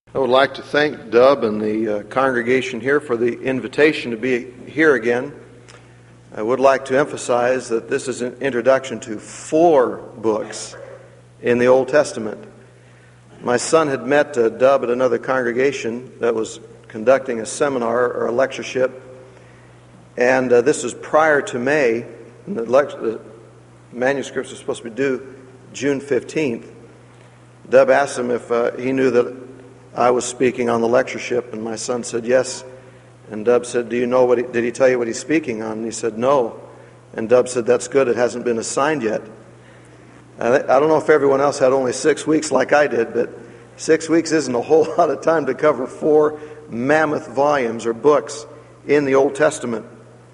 I would like to thank Dub and the congregation here for the invitation to be here again. I would like to emphasize that this is an introduction to 4 books in the Old Testament. My son had met Dub at another congregation that was conducting a seminar or a lectureship, and this was prior to May. And the manuscripts were supposed to be due June 15th. Dub asked him if he knew that I was speaking on the lectureship, and my son said yes. And Dub said, "Do you know did he tell you what he's speaking on?" And he said, "No." And Dub said, "That's good, it hasn't been assigned yet." I don't know if everyone else had only 6 weeks like I did, but 6 weeks isn't a whole lot of time to cover 4 mammoth volumes or books in the Old Testament.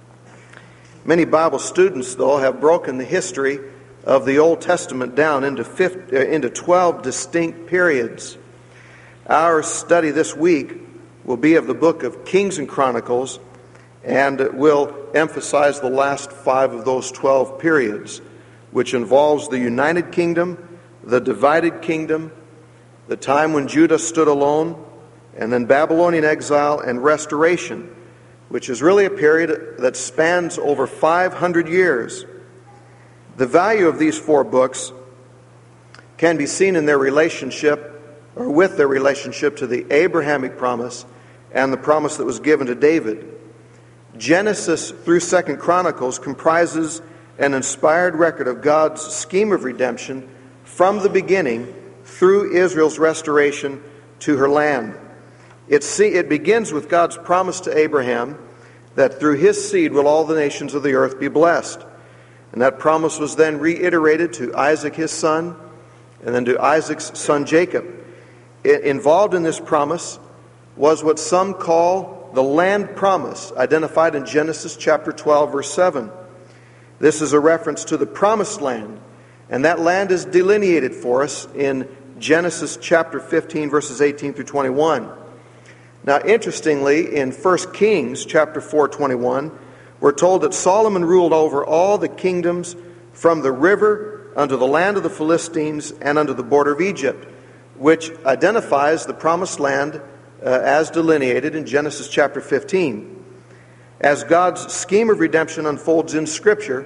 Many Bible students, though, have broken the history of the Old Testament down into 12 distinct periods. Our study this week will be of the book of Kings and Chronicles, and will emphasize the last 5 of those 12 periods, which involves the United Kingdom, the divided kingdom, the time when Judah stood alone, and then Babylonian exile and restoration, which is really a period that spans over 500 years. The value of these 4 books can be seen in their relationship, or with their relationship to the Abrahamic promise and the promise that was given to David. Genesis through 2 Chronicles comprises an inspired record of God's scheme of redemption from the beginning through Israel's restoration to her land. It begins with God's promise to Abraham that through his seed will all the nations of the earth be blessed. And that promise was then reiterated to Isaac, his son, and then to Isaac's son Jacob. Involved in this promise was what some call the land promise, identified in Genesis chapter 12, verse 7. This is a reference to the promised land, and that land is delineated for us in Genesis chapter 15, verses 18 through 21. Now, interestingly, in 1 Kings chapter 4:21, we're told that Solomon ruled over all the kingdoms from the river unto the land of the Philistines and unto the border of Egypt, which identifies the promised land as delineated in Genesis chapter 15. As God's scheme of redemption unfolds in Scripture,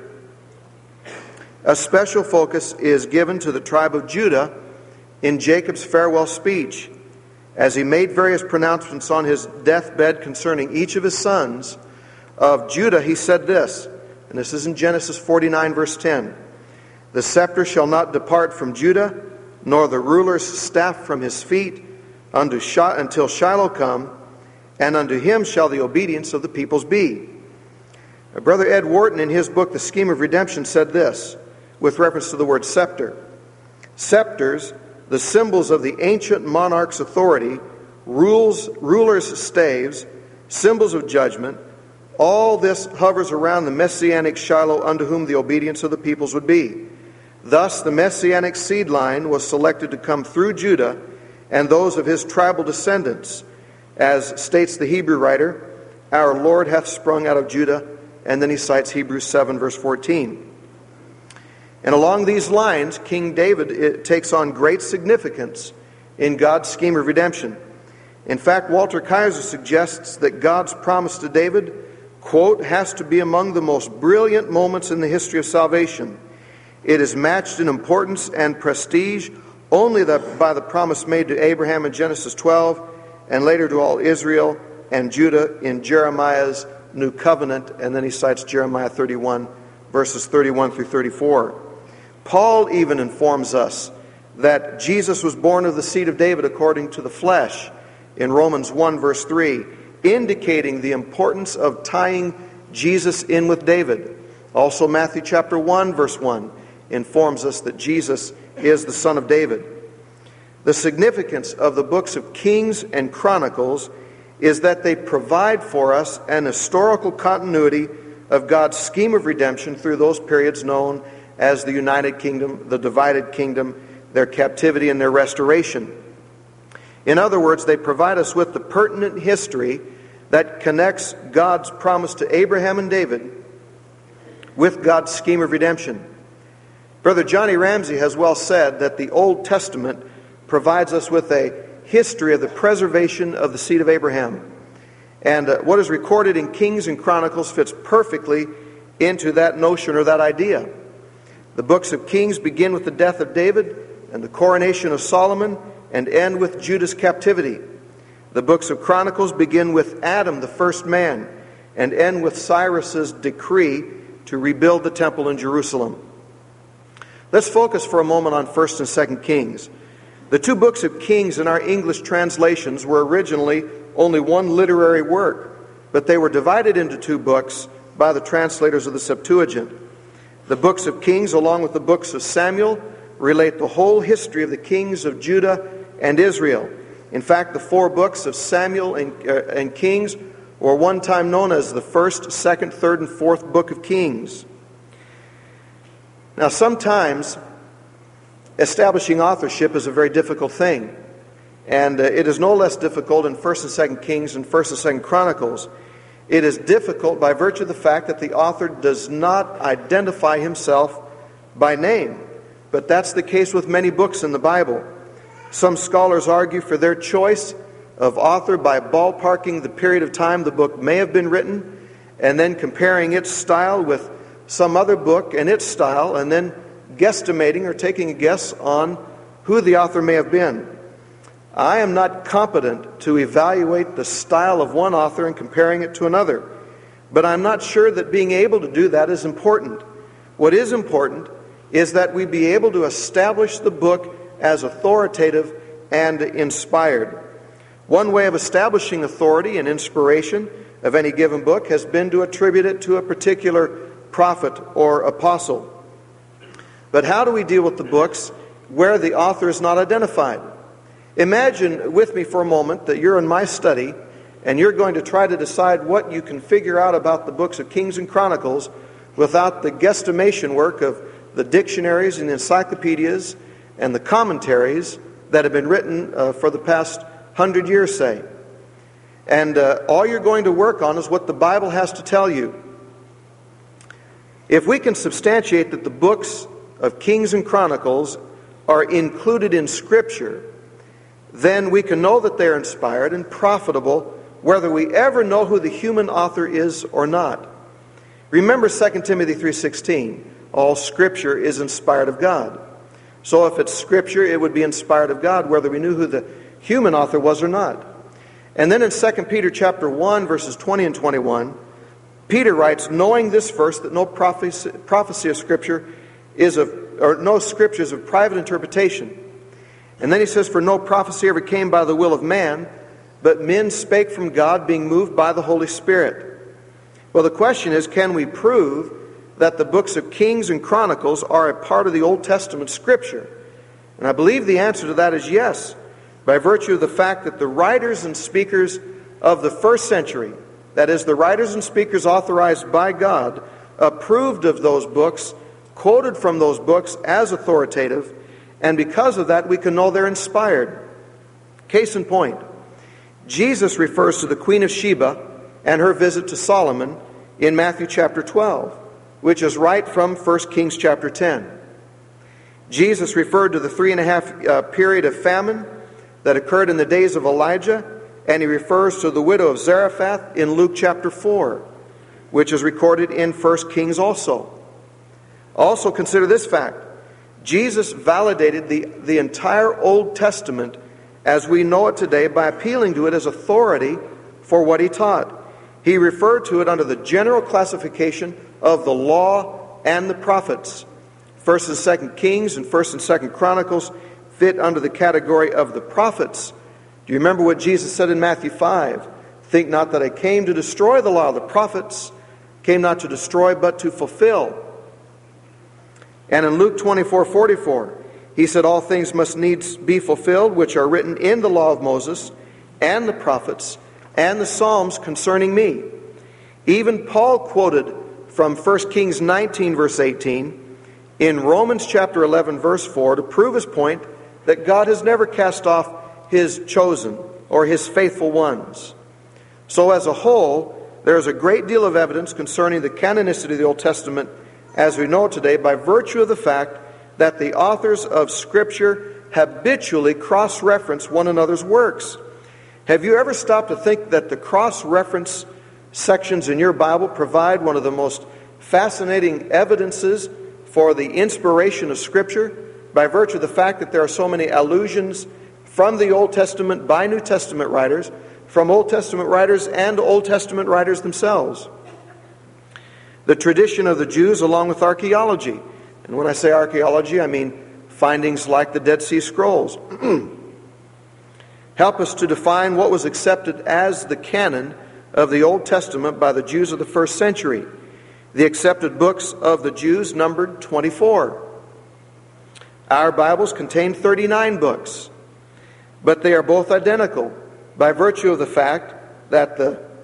a special focus is given to the tribe of Judah in Jacob's farewell speech. As he made various pronouncements on his deathbed concerning each of his sons, of Judah he said this, and this is in Genesis 49, verse 10, "The scepter shall not depart from Judah, nor the ruler's staff from his feet, until Shiloh come, and unto him shall the obedience of the peoples be." Brother Ed Wharton, in his book, The Scheme of Redemption, said this, with reference to the word scepter: "Scepters, the symbols of the ancient monarch's authority, rulers' staves, symbols of judgment, all this hovers around the messianic Shiloh unto whom the obedience of the peoples would be. Thus, the messianic seed line was selected to come through Judah and those of his tribal descendants. As states the Hebrew writer, our Lord hath sprung out of Judah," and then he cites Hebrews 7, verse 14. And along these lines, King David takes on great significance in God's scheme of redemption. In fact, Walter Kaiser suggests that God's promise to David, quote, "has to be among the most brilliant moments in the history of salvation. It is matched in importance and prestige only by the promise made to Abraham in Genesis 12, and later to all Israel and Judah in Jeremiah's New Covenant," and then he cites Jeremiah 31, verses 31 through 34. Paul even informs us that Jesus was born of the seed of David according to the flesh in Romans 1, verse 3, indicating the importance of tying Jesus in with David. Also, Matthew chapter 1, verse 1, informs us that Jesus is the son of David. The significance of the books of Kings and Chronicles is that they provide for us an historical continuity of God's scheme of redemption through those periods known as the United Kingdom, the divided kingdom, their captivity, and their restoration. In other words, they provide us with the pertinent history that connects God's promise to Abraham and David with God's scheme of redemption. Brother Johnny Ramsey has well said that the Old Testament provides us with a history of the preservation of the seed of Abraham. And what is recorded in Kings and Chronicles fits perfectly into that notion or that idea. The books of Kings begin with the death of David and the coronation of Solomon and end with Judah's captivity. The books of Chronicles begin with Adam, the first man, and end with Cyrus's decree to rebuild the temple in Jerusalem. Let's focus for a moment on 1st and 2nd Kings. The two books of Kings in our English translations were originally only one literary work, but they were divided into two books by the translators of the Septuagint. The books of Kings, along with the books of Samuel, relate the whole history of the kings of Judah and Israel. In fact, the four books of Samuel and Kings were one time known as the 1st, 2nd, 3rd, and 4th book of Kings. Now, sometimes establishing authorship is a very difficult thing, and it is no less difficult in 1st and 2nd Kings and 1st and 2nd Chronicles. It is difficult by virtue of the fact that the author does not identify himself by name, but that's the case with many books in the Bible. Some scholars argue for their choice of author by ballparking the period of time the book may have been written and then comparing its style with some other book and its style and then guesstimating or taking a guess on who the author may have been. I am not competent to evaluate the style of one author and comparing it to another, but I'm not sure that being able to do that is important. What is important is that we be able to establish the book as authoritative and inspired. One way of establishing authority and inspiration of any given book has been to attribute it to a particular prophet or apostle. But how do we deal with the books where the author is not identified? Imagine with me for a moment that you're in my study and you're going to try to decide what you can figure out about the books of Kings and Chronicles without the guesstimation work of the dictionaries and encyclopedias and the commentaries that have been written for the past 100 years, say. And all you're going to work on is what the Bible has to tell you. If we can substantiate that the books of Kings and Chronicles are included in Scripture, then we can know that they're inspired and profitable, whether we ever know who the human author is or not. Remember 2 Timothy 3:16, all Scripture is inspired of God. So if it's Scripture, it would be inspired of God, whether we knew who the human author was or not. And then in 2 Peter chapter 1, verses 20 and 21, Peter writes, knowing this first, that no prophecy of Scripture is no Scripture is of private interpretation. And then he says, for no prophecy ever came by the will of man, but men spake from God, being moved by the Holy Spirit. Well, the question is, can we prove that the books of Kings and Chronicles are a part of the Old Testament Scripture? And I believe the answer to that is yes, by virtue of the fact that the writers and speakers of the first century, that is, the writers and speakers authorized by God, approved of those books, quoted from those books as authoritative, and because of that we can know they're inspired. Case in point, Jesus refers to the Queen of Sheba and her visit to Solomon in Matthew chapter 12, which is right from 1 Kings chapter 10. Jesus referred to the 3.5 period of famine that occurred in the days of Elijah, and he refers to the widow of Zarephath in Luke chapter 4, which is recorded in 1 Kings also. Also consider this fact. Jesus validated the entire Old Testament as we know it today by appealing to it as authority for what he taught. He referred to it under the general classification of the law and the prophets. 1st and 2nd Kings and 1st and 2nd Chronicles fit under the category of the prophets. Do you remember what Jesus said in Matthew 5? Think not that I came to destroy the law of the prophets, came not to destroy but to fulfill. And in Luke 24:44, he said, all things must needs be fulfilled, which are written in the law of Moses, and the prophets, and the Psalms concerning me. Even Paul quoted from 1 Kings 19, verse 18, in Romans chapter 11, verse 4, to prove his point that God has never cast off his chosen or his faithful ones. So as a whole, there is a great deal of evidence concerning the canonicity of the Old Testament as we know it today by virtue of the fact that the authors of Scripture habitually cross-reference one another's works. Have you ever stopped to think that the cross-reference sections in your Bible provide one of the most fascinating evidences for the inspiration of Scripture by virtue of the fact that there are so many allusions from the Old Testament by New Testament writers, from Old Testament writers and Old Testament writers themselves? The tradition of the Jews along with archaeology. And when I say archaeology, I mean findings like the Dead Sea Scrolls. Help us to define what was accepted as the canon of the Old Testament by the Jews of the first century. The accepted books of the Jews numbered 24. Our Bibles contain 39 books, but they are both identical by virtue of the fact that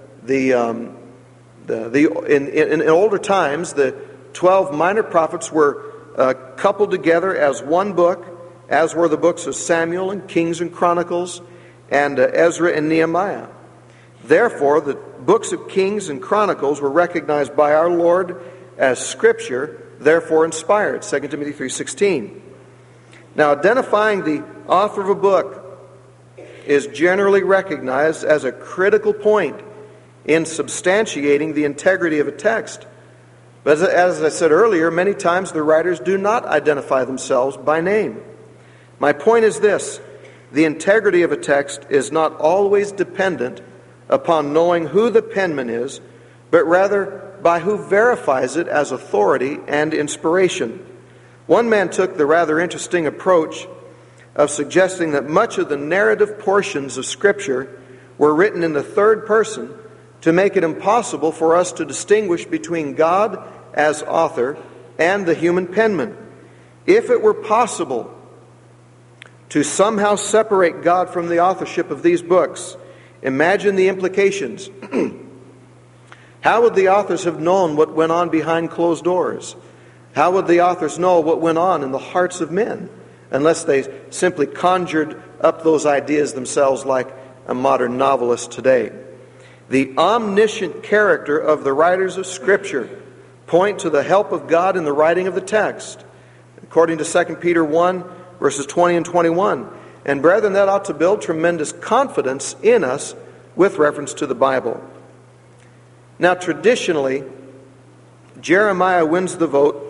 in older times, the 12 minor prophets were coupled together as one book, as were the books of Samuel and Kings and Chronicles and Ezra and Nehemiah. Therefore, the books of Kings and Chronicles were recognized by our Lord as Scripture, therefore inspired, 2 Timothy 3:16. Now, identifying the author of a book is generally recognized as a critical point in substantiating the integrity of a text. But as I said earlier, many times the writers do not identify themselves by name. My point is this: the integrity of a text is not always dependent upon knowing who the penman is, but rather by who verifies it as authority and inspiration. One man took the rather interesting approach of suggesting that much of the narrative portions of Scripture were written in the third person to make it impossible for us to distinguish between God as author and the human penman. If it were possible to somehow separate God from the authorship of these books, imagine the implications. How would the authors have known what went on behind closed doors? How would the authors know what went on in the hearts of men unless they simply conjured up those ideas themselves like a modern novelist today? The omniscient character of the writers of Scripture point to the help of God in the writing of the text, according to 2 Peter 1, verses 20 and 21. And brethren, that ought to build tremendous confidence in us with reference to the Bible. Now, traditionally, Jeremiah wins the vote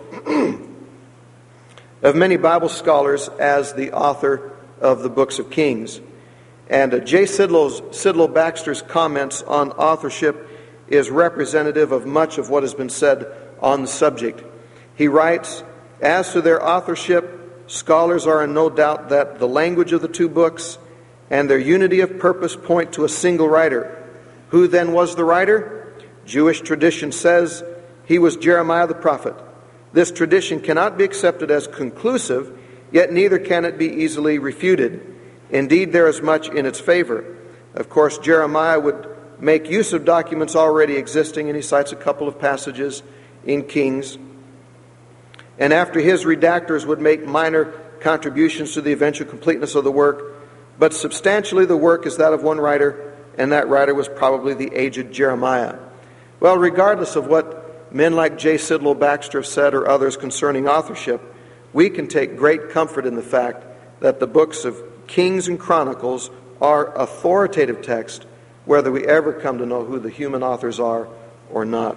of many Bible scholars as the author of the books of Kings. And J. Sidlow Baxter's comments on authorship is representative of much of what has been said on the subject. He writes, "As to their authorship, scholars are in no doubt that the language of the two books and their unity of purpose point to a single writer. Who then was the writer? Jewish tradition says he was Jeremiah the prophet. This tradition cannot be accepted as conclusive, yet neither can it be easily refuted. Indeed, there is much in its favor. Of course, Jeremiah would make use of documents already existing, and he cites a couple of passages in Kings. And after his redactors would make minor contributions to the eventual completeness of the work, but substantially the work is that of one writer, and that writer was probably the aged Jeremiah." Well, regardless of what men like J. Sidlow Baxter have said or others concerning authorship, we can take great comfort in the fact that the books of Kings and Chronicles are authoritative text, whether we ever come to know who the human authors are or not.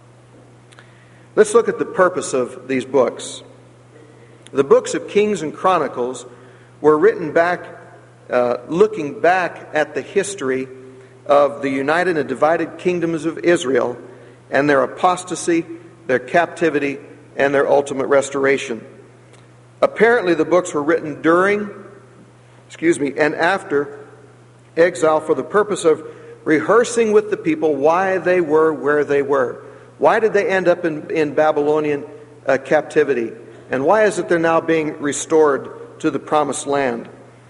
Let's look at the purpose of these books. The books of Kings and Chronicles were written back, looking back at the history of the united and divided kingdoms of Israel and their apostasy, their captivity, and their ultimate restoration. Apparently, the books were written during, and after exile for the purpose of rehearsing with the people why they were where they were. Why did they end up in Babylonian captivity? And why is it they're now being restored to the promised land?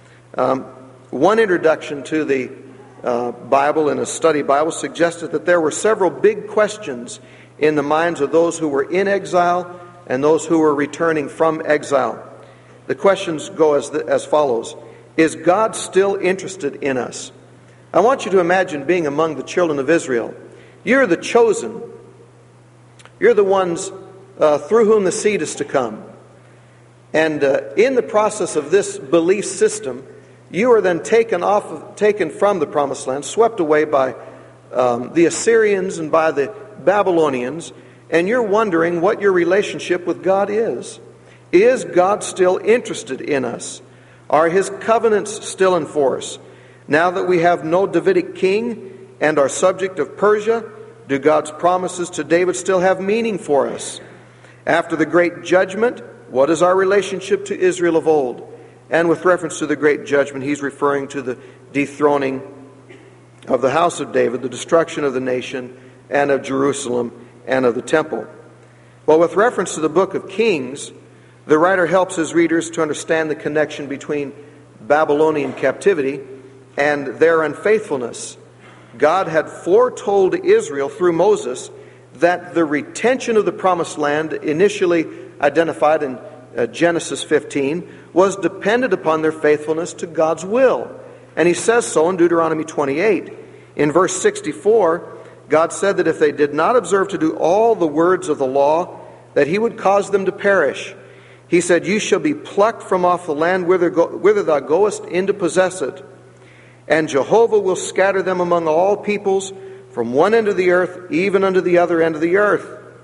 One introduction to the Bible in a study Bible suggested that there were several big questions in the minds of those who were in exile and those who were returning from exile. The questions go as follows. Is God still interested in us? I want you to imagine being among the children of Israel. You're the chosen. You're the ones through whom the seed is to come. And in the process of this belief system, you are then taken from the promised land, swept away by the Assyrians and by the Babylonians, and you're wondering what your relationship with God is. Is God still interested in us? Are His covenants still in force? Now that we have no Davidic king and are subject of Persia, do God's promises to David still have meaning for us? After the great judgment, what is our relationship to Israel of old? And with reference to the great judgment, he's referring to the dethroning of the house of David, the destruction of the nation, and of Jerusalem, and of the temple. Well, with reference to the book of Kings, the writer helps his readers to understand the connection between Babylonian captivity and their unfaithfulness. God had foretold Israel through Moses that the retention of the promised land, initially identified in Genesis 15, was dependent upon their faithfulness to God's will. And he says so in Deuteronomy 28. In verse 64, God said that if they did not observe to do all the words of the law, that He would cause them to perish. He said, "You shall be plucked from off the land whither thou goest in to possess it. And Jehovah will scatter them among all peoples, from one end of the earth even unto the other end of the earth."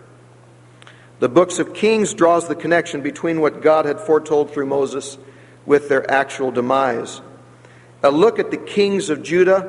The books of Kings draws the connection between what God had foretold through Moses with their actual demise. A look at the kings of Judah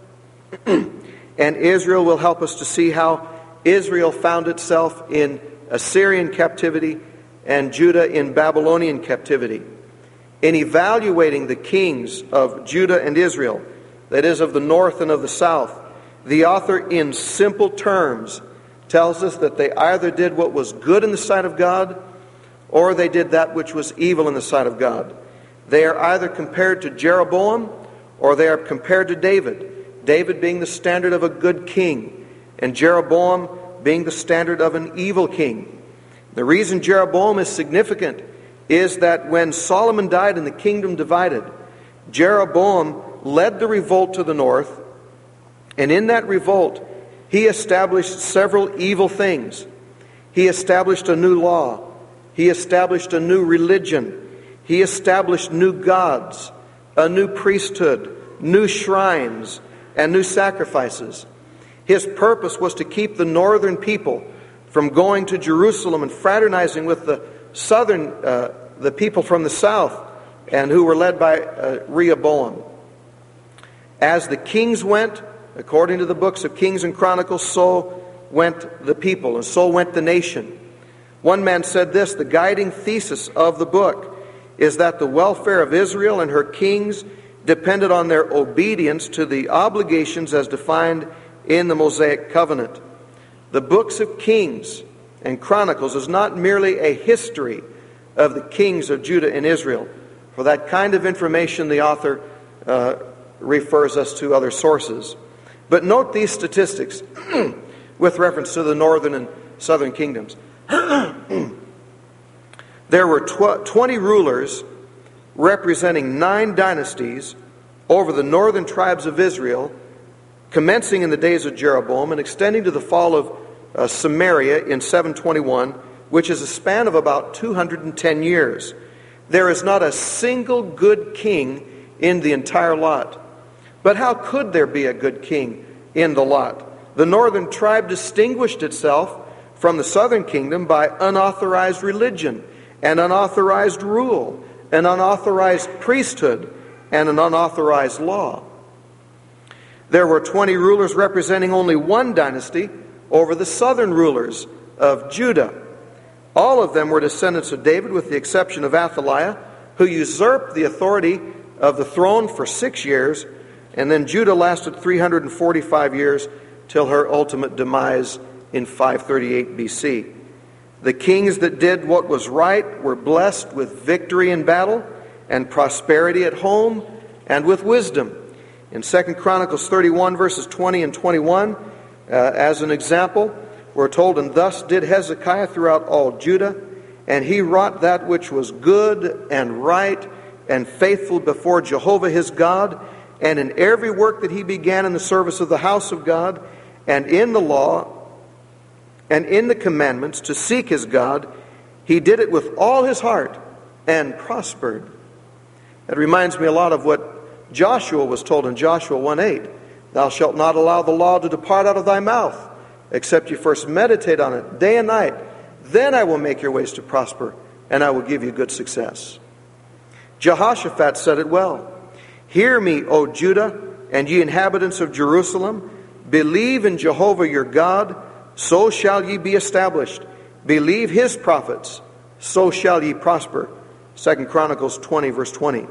and Israel will help us to see how Israel found itself in Assyrian captivity and Judah in Babylonian captivity. In evaluating the kings of Judah and Israel, that is, of the north and of the south, the author, in simple terms, tells us that they either did what was good in the sight of God, or they did that which was evil in the sight of God. They are either compared to Jeroboam, or they are compared to David. David being the standard of a good king, and Jeroboam being the standard of an evil king. The reason Jeroboam is significant is that when Solomon died and the kingdom divided, Jeroboam led the revolt to the north, and in that revolt, he established several evil things. He established a new law. He established a new religion. He established new gods, a new priesthood, new shrines, and new sacrifices. His purpose was to keep the northern people from going to Jerusalem and fraternizing with the people from the south, and who were led by Rehoboam. As the kings went, according to the books of Kings and Chronicles, so went the people, and so went the nation. One man said this: the guiding thesis of the book is that the welfare of Israel and her kings depended on their obedience to the obligations as defined in the Mosaic covenant. The books of Kings and Chronicles is not merely a history of the kings of Judah and Israel. For that kind of information, the author refers us to other sources. But note these statistics with reference to the northern and southern kingdoms. There were 20 rulers representing 9 dynasties over the northern tribes of Israel, commencing in the days of Jeroboam and extending to the fall of Samaria in 721, which is a span of about 210 years. There is not a single good king in the entire lot. But how could there be a good king in the lot? The northern tribe distinguished itself from the southern kingdom by unauthorized religion and unauthorized rule, an unauthorized priesthood, and an unauthorized law. There were 20 rulers representing only one dynasty over the southern rulers of Judah. All of them were descendants of David, with the exception of Athaliah, who usurped the authority of the throne for 6 years, and then Judah lasted 345 years till her ultimate demise in 538 BC. The kings that did what was right were blessed with victory in battle and prosperity at home and with wisdom. In 2 Chronicles 31 verses 20 and 21, as an example, we're told, "And thus did Hezekiah throughout all Judah, and he wrought that which was good and right and faithful before Jehovah his God, and in every work that he began in the service of the house of God, and in the law, and in the commandments, to seek his God, he did it with all his heart, and prospered. It reminds me a lot of what Joshua was told in Joshua 1:8. Thou shalt not allow the law to depart out of thy mouth, except you first meditate on it day and night. Then I will make your ways to prosper, and I will give you good success. Jehoshaphat said it well. Hear me, O Judah, and ye inhabitants of Jerusalem. Believe in Jehovah your God, so shall ye be established. Believe his prophets, so shall ye prosper. 2 Chronicles 20, verse 20.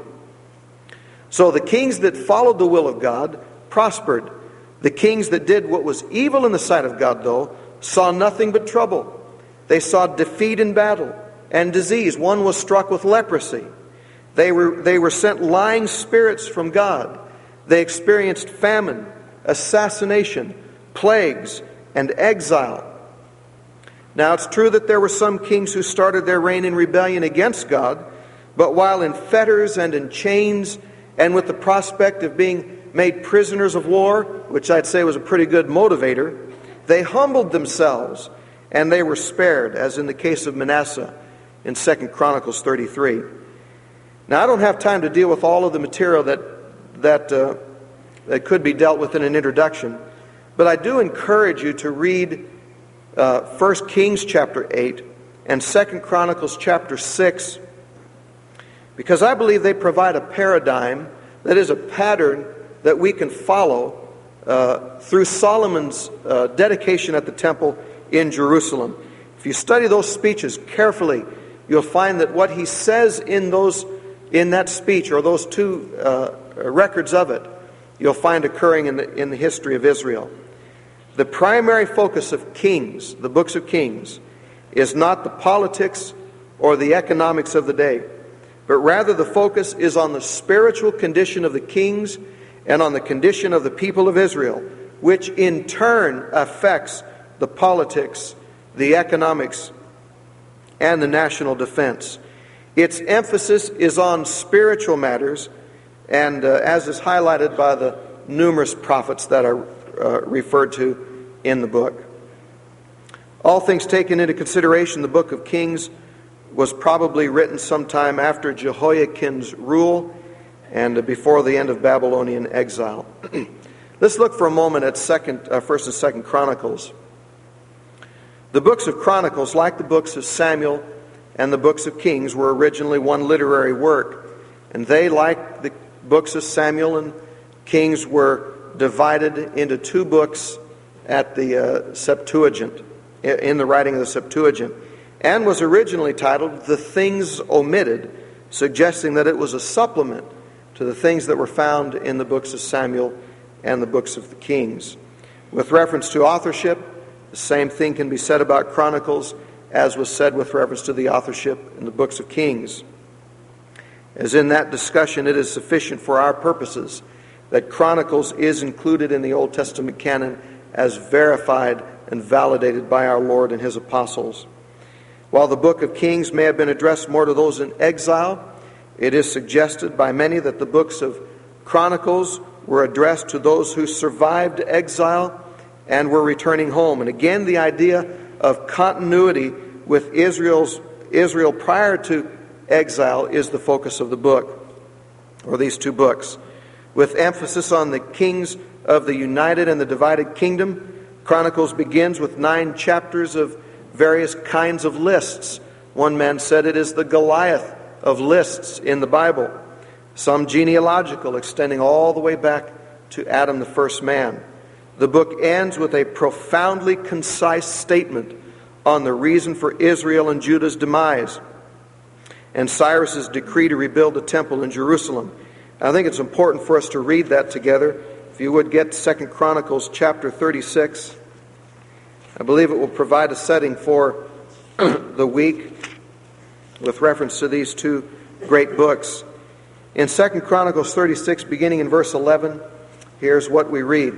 So the kings that followed the will of God prospered. The kings that did what was evil in the sight of God, though, saw nothing but trouble. They saw defeat in battle and disease. One was struck with leprosy. They were sent lying spirits from God. They experienced famine, assassination, plagues, and exile. Now, it's true that there were some kings who started their reign in rebellion against God, but while in fetters and in chains, and with the prospect of being made prisoners of war, which I'd say was a pretty good motivator, they humbled themselves, and they were spared, as in the case of Manasseh in 2 Chronicles 33. Now, I don't have time to deal with all of the material that could be dealt with in an introduction, but I do encourage you to read 1 Kings chapter 8 and 2 Chronicles chapter 6, because I believe they provide a paradigm, that is a pattern that we can follow through Solomon's dedication at the temple in Jerusalem. If you study those speeches carefully, you'll find that what he says in that speech, or those two records of it, you'll find occurring in the history of Israel. The primary focus of Kings, the books of Kings, is not the politics or the economics of the day, but rather the focus is on the spiritual condition of the kings and on the condition of the people of Israel, which in turn affects the politics, the economics, and the national defense. Its emphasis is on spiritual matters, and as is highlighted by the numerous prophets that are referred to in the book. All things taken into consideration, the book of Kings was probably written sometime after Jehoiakim's rule and before the end of Babylonian exile. Let's look for a moment at 1st and 2nd Chronicles. The books of Chronicles, like the books of Samuel and the books of Kings, were originally one literary work, and they, like the books of Samuel and Kings, were divided into two books at the Septuagint, in the writing of the Septuagint, and was originally titled The Things Omitted, suggesting that it was a supplement to the things that were found in the books of Samuel and the books of the Kings. With reference to authorship, the same thing can be said about Chronicles as was said with reference to the authorship in the books of Kings. As in that discussion, it is sufficient for our purposes that Chronicles is included in the Old Testament canon as verified and validated by our Lord and his apostles. While the book of Kings may have been addressed more to those in exile, it is suggested by many that the books of Chronicles were addressed to those who survived exile and were returning home. And again, the idea of continuity with Israel prior to exile is the focus of the book, or these two books. With emphasis on the kings of the united and the divided kingdom, Chronicles begins with 9 chapters of various kinds of lists. One man said it is the Goliath of lists in the Bible. Some genealogical, extending all the way back to Adam, the first man. The book ends with a profoundly concise statement on the reason for Israel and Judah's demise and Cyrus's decree to rebuild the temple in Jerusalem. I think it's important for us to read that together. If you would get 2 Chronicles chapter 36. I believe it will provide a setting for the week with reference to these two great books. In 2 Chronicles 36, beginning in verse 11, here's what we read.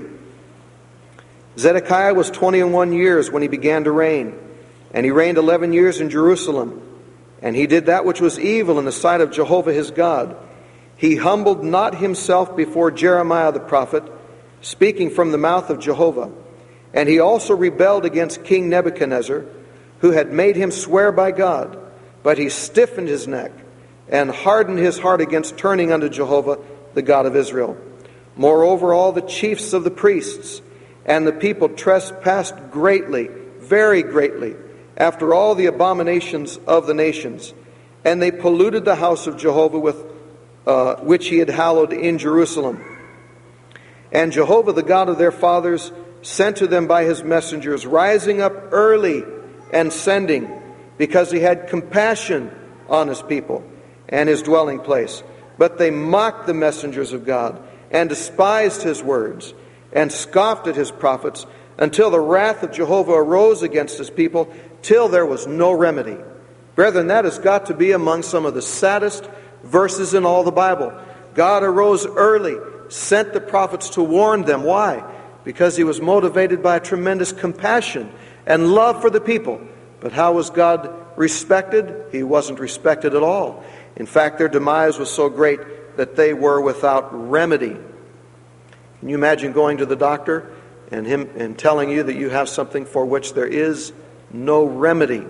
Zedekiah was 21 years when he began to reign, and he reigned 11 years in Jerusalem. And he did that which was evil in the sight of Jehovah his God. He humbled not himself before Jeremiah the prophet, speaking from the mouth of Jehovah. And he also rebelled against King Nebuchadnezzar, who had made him swear by God. But he stiffened his neck and hardened his heart against turning unto Jehovah, the God of Israel. Moreover, all the chiefs of the priests and the people trespassed greatly, very greatly, after all the abominations of the nations. And they polluted the house of Jehovah with which he had hallowed in Jerusalem. And Jehovah, the God of their fathers, sent to them by his messengers, rising up early and sending, because he had compassion on his people and his dwelling place. But they mocked the messengers of God, and despised his words, and scoffed at his prophets, until the wrath of Jehovah arose against his people, till there was no remedy. Brethren, that has got to be among some of the saddest verses in all the Bible. God arose early, sent the prophets to warn them. Why? Because he was motivated by a tremendous compassion and love for the people. But how was God respected? He wasn't respected at all. In fact, their demise was so great that they were without remedy. Can you imagine going to the doctor and him telling you that you have something for which there is no remedy?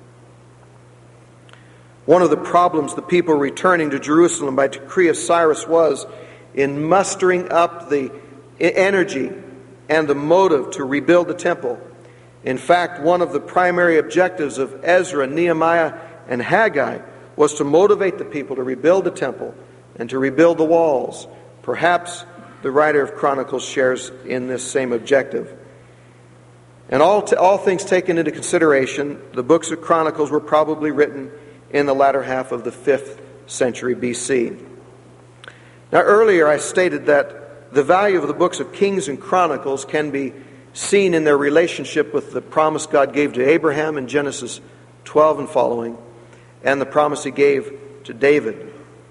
One of the problems the people returning to Jerusalem by decree of Cyrus was in mustering up the energy and the motive to rebuild the temple. In fact, one of the primary objectives of Ezra, Nehemiah, and Haggai was to motivate the people to rebuild the temple and to rebuild the walls. Perhaps the writer of Chronicles shares in this same objective. And all things taken into consideration, the books of Chronicles were probably written in the latter half of the 5th century BC. Now, earlier I stated that the value of the books of Kings and Chronicles can be seen in their relationship with the promise God gave to Abraham in Genesis 12 and following, and the promise he gave to David.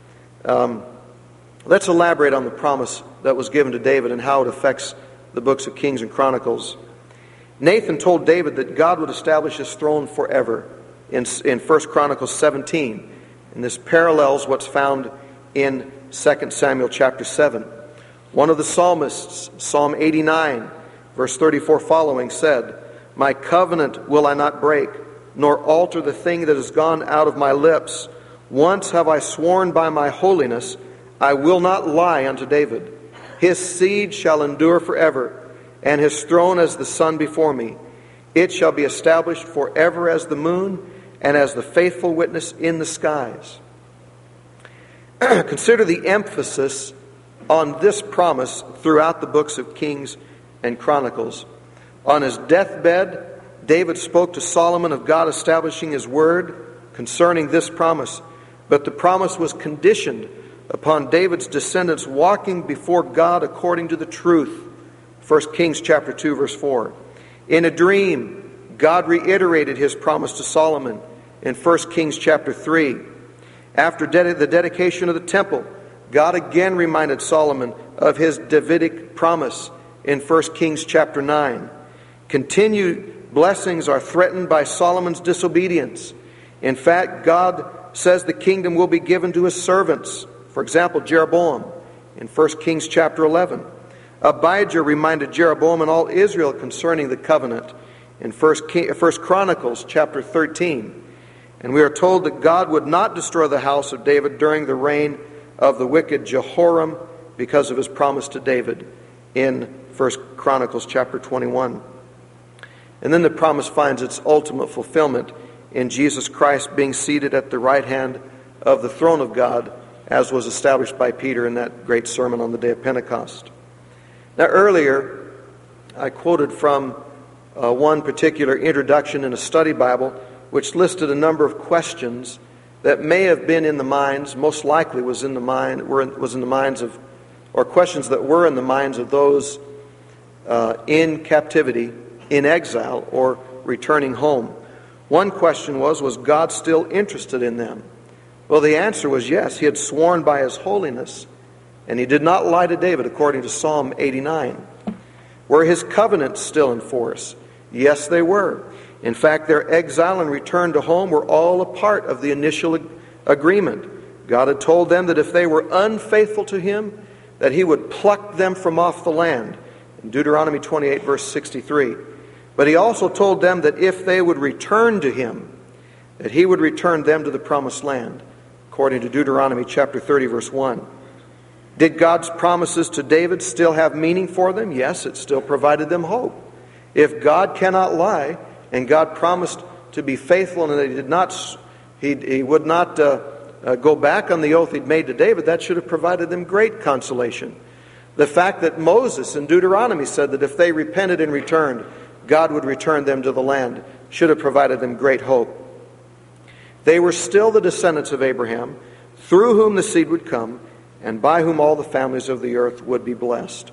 Let's elaborate on the promise that was given to David and how it affects the books of Kings and Chronicles. Nathan told David that God would establish his throne forever in 1 Chronicles 17. And this parallels what's found in 2 Samuel chapter 7. One of the psalmists, Psalm 89, verse 34 following, said, "My covenant will I not break, nor alter the thing that has gone out of my lips. Once have I sworn by my holiness, I will not lie unto David. His seed shall endure forever, and his throne as the sun before me. It shall be established forever as the moon, and as the faithful witness in the skies." Consider the emphasis on this promise throughout the books of Kings and Chronicles. On his deathbed, David spoke to Solomon of God establishing his word concerning this promise. But the promise was conditioned upon David's descendants walking before God according to the truth. 1 Kings chapter 2, verse 4. In a dream, God reiterated his promise to Solomon in 1 Kings chapter 3. After the dedication of the temple, God again reminded Solomon of his Davidic promise in 1 Kings chapter 9. Continued blessings are threatened by Solomon's disobedience. In fact, God says the kingdom will be given to his servants. For example, Jeroboam in 1 Kings chapter 11. Abijah reminded Jeroboam and all Israel concerning the covenant in 1 Chronicles chapter 13. And we are told that God would not destroy the house of David during the reign of the wicked Jehoram because of his promise to David in 1 Chronicles chapter 21. And then the promise finds its ultimate fulfillment in Jesus Christ being seated at the right hand of the throne of God, as was established by Peter in that great sermon on the day of Pentecost. Now, earlier, I quoted from one particular introduction in a study Bible, which listed a number of questions that may have been in the minds, most likely was in the minds of, or questions that were in the minds of those in captivity, in exile, or returning home. One question was God still interested in them? Well, the answer was yes. He had sworn by his holiness, and he did not lie to David, according to Psalm 89. Were his covenants still in force? Yes, they were. In fact, their exile and return to home were all a part of the initial agreement. God had told them that if they were unfaithful to him, that he would pluck them from off the land, in Deuteronomy 28, verse 63. But he also told them that if they would return to him, that he would return them to the promised land, according to Deuteronomy chapter 30, verse 1. Did God's promises to David still have meaning for them? Yes, it still provided them hope. If God cannot lie, and God promised to be faithful, and that He would not go back on the oath He'd made to David, that should have provided them great consolation. The fact that Moses in Deuteronomy said that if they repented and returned, God would return them to the land should have provided them great hope. They were still the descendants of Abraham, through whom the seed would come, and by whom all the families of the earth would be blessed.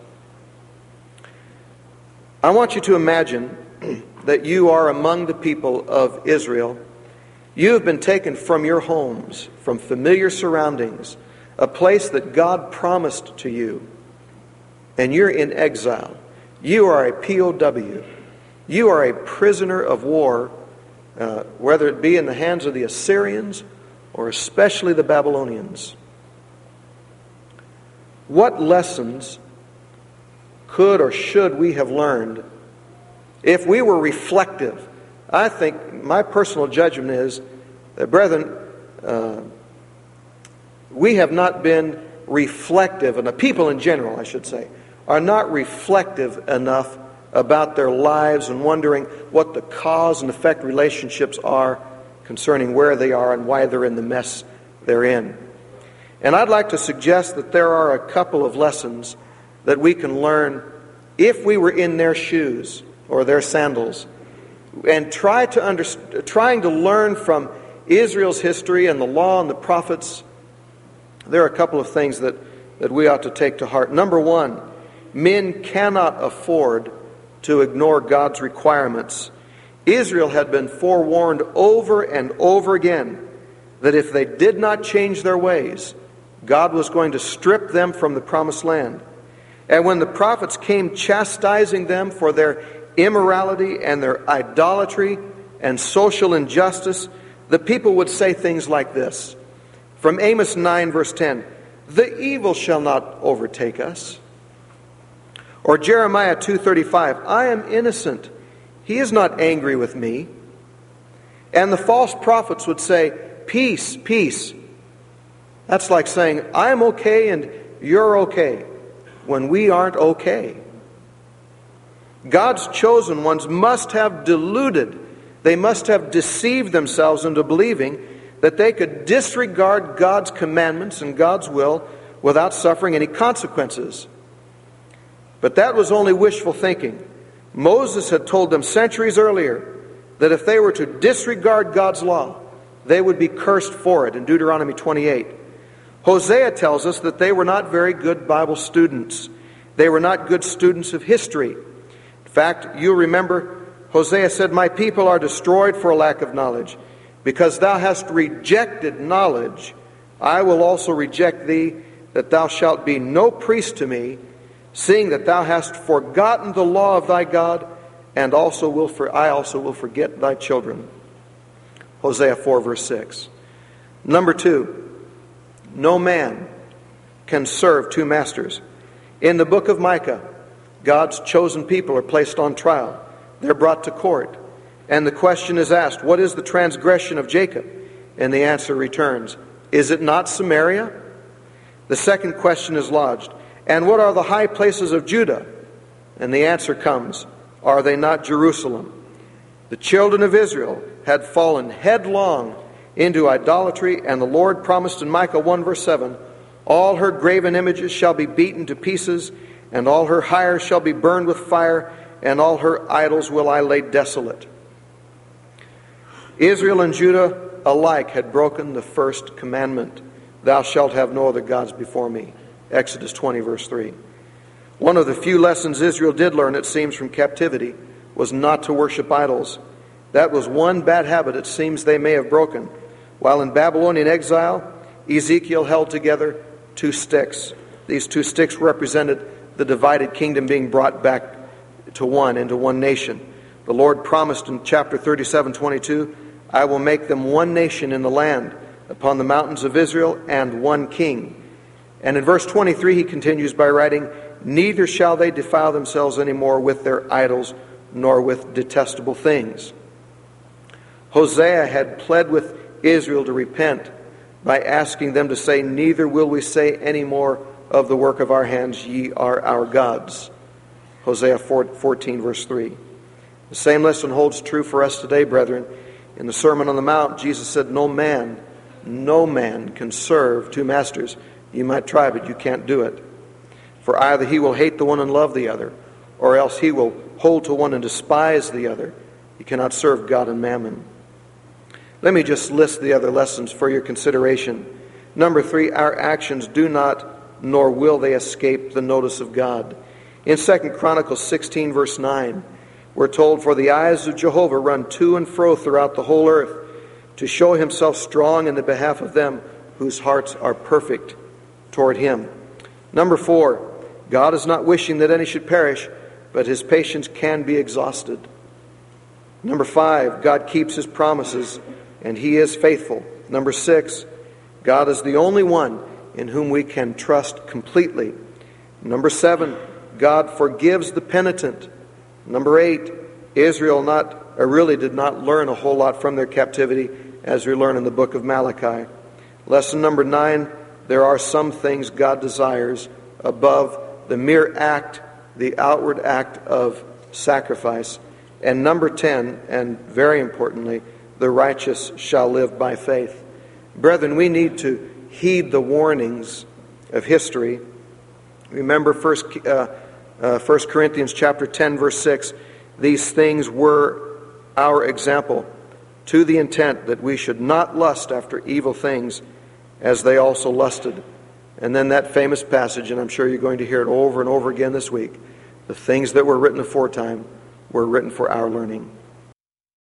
I want you to imagine that you are among the people of Israel. You have been taken from your homes, from familiar surroundings, a place that God promised to you, and you're in exile. You are a POW. You are a prisoner of war, whether it be in the hands of the Assyrians or especially the Babylonians. What lessons could or should we have learned if we were reflective? I think my personal judgment is that, brethren, we have not been reflective, and the people in general, I should say, are not reflective enough about their lives and wondering what the cause and effect relationships are concerning where they are and why they're in the mess they're in. And I'd like to suggest that there are a couple of lessons that we can learn if we were in their shoes or their sandals, and trying to learn from Israel's history and the law and the prophets. There are a couple of things that we ought to take to heart. Number one, men cannot afford to ignore God's requirements. Israel had been forewarned over and over again that if they did not change their ways, God was going to strip them from the promised land. And when the prophets came chastising them for their immorality and their idolatry and social injustice, the people would say things like this. From Amos 9, verse 10, "The evil shall not overtake us." Or Jeremiah 2:35, "I am innocent. He is not angry with me." And the false prophets would say, "Peace, peace." That's like saying, "I'm okay and you're okay," when we aren't okay. God's chosen ones must have deluded, they must have deceived themselves into believing that they could disregard God's commandments and God's will without suffering any consequences. But that was only wishful thinking. Moses had told them centuries earlier that if they were to disregard God's law, they would be cursed for it in Deuteronomy 28. Hosea tells us that they were not very good Bible students. They were not good students of history. In fact, you remember Hosea said, "My people are destroyed for a lack of knowledge. Because thou hast rejected knowledge, I will also reject thee, that thou shalt be no priest to me, seeing that thou hast forgotten the law of thy God, and I also will forget thy children." Hosea 4, verse 6. Number two, no man can serve two masters. In the book of Micah, God's chosen people are placed on trial. They're brought to court. And the question is asked, what is the transgression of Jacob? And the answer returns, is it not Samaria? The second question is lodged, and what are the high places of Judah? And the answer comes, are they not Jerusalem? The children of Israel had fallen headlong into idolatry, and the Lord promised in Micah 1 verse 7, all her graven images shall be beaten to pieces, and all her hires shall be burned with fire, and all her idols will I lay desolate. Israel and Judah alike had broken the first commandment, thou shalt have no other gods before me. Exodus 20 verse 3. One of the few lessons Israel did learn, it seems, from captivity was not to worship idols. That was one bad habit it seems they may have broken. While in Babylonian exile, Ezekiel held together two sticks. These two sticks represented the divided kingdom being brought back to one, into one nation. The Lord promised in chapter 37:22, I will make them one nation in the land, upon the mountains of Israel, and one king. And in verse 23 he continues by writing, neither shall they defile themselves any more with their idols, nor with detestable things. Hosea had pled with Israel to repent, by asking them to say, "Neither will we say any more of the work of our hands, ye are our gods." Hosea 14, verse 3. The same lesson holds true for us today, brethren. In the Sermon on the Mount, Jesus said, no man can serve two masters. You might try, but you can't do it. For either he will hate the one and love the other, or else he will hold to one and despise the other. You cannot serve God and mammon. Let me just list the other lessons for your consideration. Number 3, our actions do not, nor will they escape the notice of God. In 2 Chronicles 16, verse 9, we're told, "For the eyes of Jehovah run to and fro throughout the whole earth, to show himself strong in the behalf of them whose hearts are perfect toward him." Number 4, God is not wishing that any should perish, but his patience can be exhausted. Number 5, God keeps his promises, and he is faithful. Number 6, God is the only one in whom we can trust completely. Number 7, God forgives the penitent. Number 8, Israel really did not learn a whole lot from their captivity, as we learn in the book of Malachi. Lesson number 9, there are some things God desires above the mere act, the outward act of sacrifice. And number 10, and very importantly, the righteous shall live by faith. Brethren, we need to heed the warnings of history. Remember 1 Corinthians chapter 10, verse 6, "These things were our example, to the intent that we should not lust after evil things, as they also lusted." And then that famous passage, and I'm sure you're going to hear it over and over again this week, "The things that were written aforetime were written for our learning."